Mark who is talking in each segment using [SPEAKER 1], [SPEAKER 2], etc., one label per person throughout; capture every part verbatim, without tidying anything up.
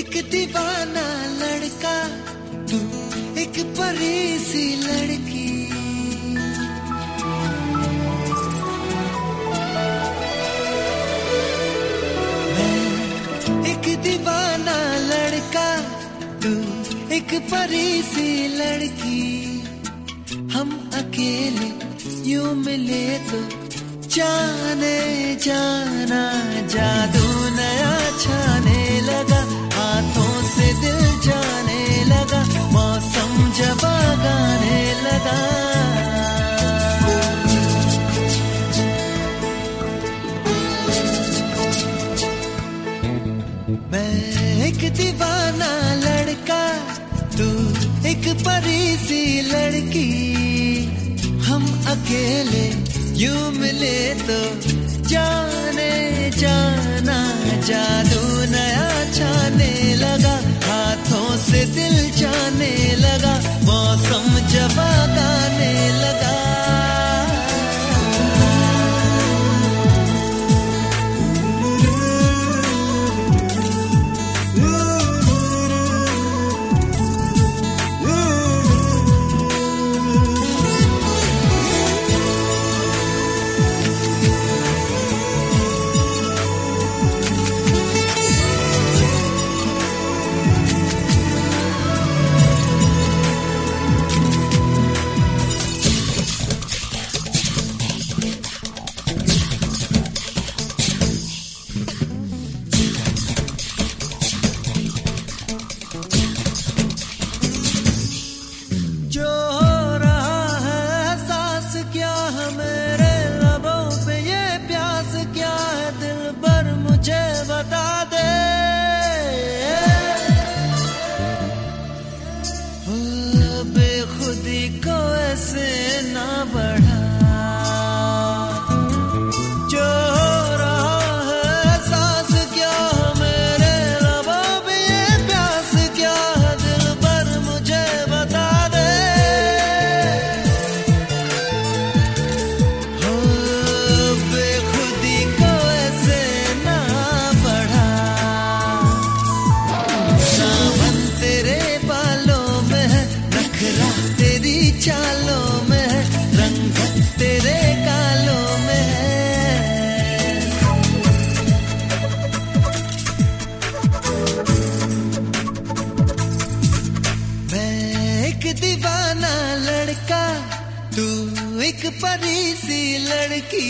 [SPEAKER 1] एक दीवाना लड़का, तू एक परी सी लड़की। मैं एक दीवाना लड़का, तू एक परी सी लड़की। हम अकेले यूं मिले तो जाने जाना, जादू नया छाने लगा, हाथों से दिल जाने लगा, मौसम जब गाने लगा। मैं एक दीवाना लड़का, तू एक परी सी लड़की। हम अकेले यूं मिले तो जाने जाना, जादू नया छाने लगा, हाथों से दिल जाने लगा, मौसम जब गाने लगा। एक परी सी लड़की।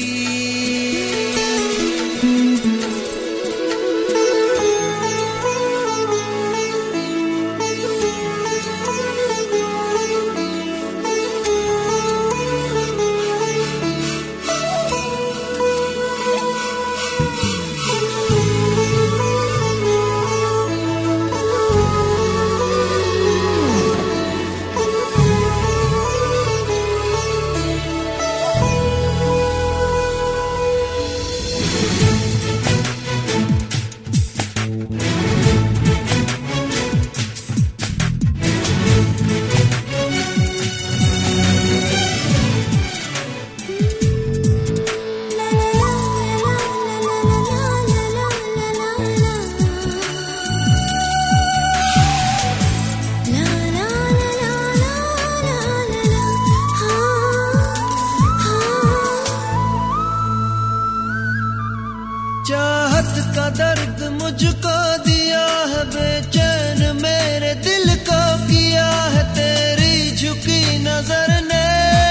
[SPEAKER 1] चाहत का दर्द मुझको दिया है बेचैन मेरे दिल को किया है तेरी झुकी नजर ने।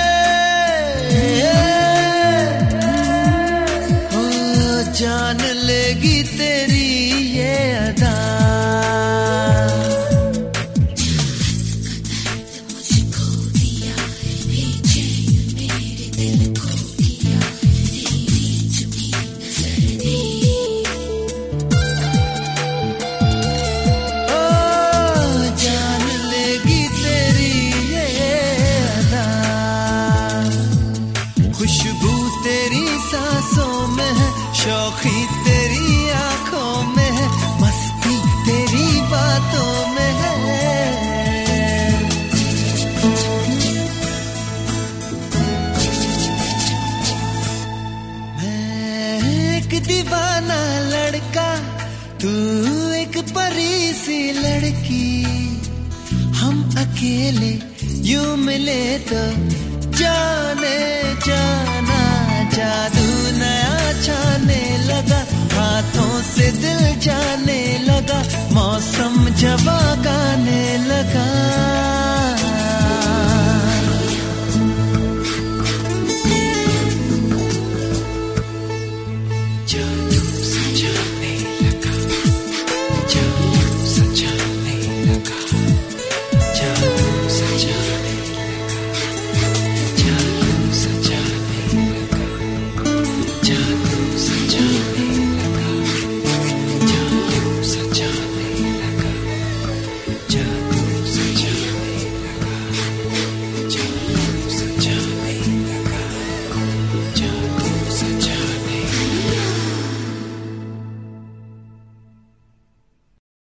[SPEAKER 1] ओ जान लेगी तेरी ये अदा। शौखी तेरी आंखों में है, मस्ती तेरी बातों में है। मैं एक दीवाना लड़का, तू एक परी सी लड़की, हम अकेले यूं मिले तो जाने जाना, जादू नया छाने लगा, हाथों से दिल जाने लगा, मौसम जवान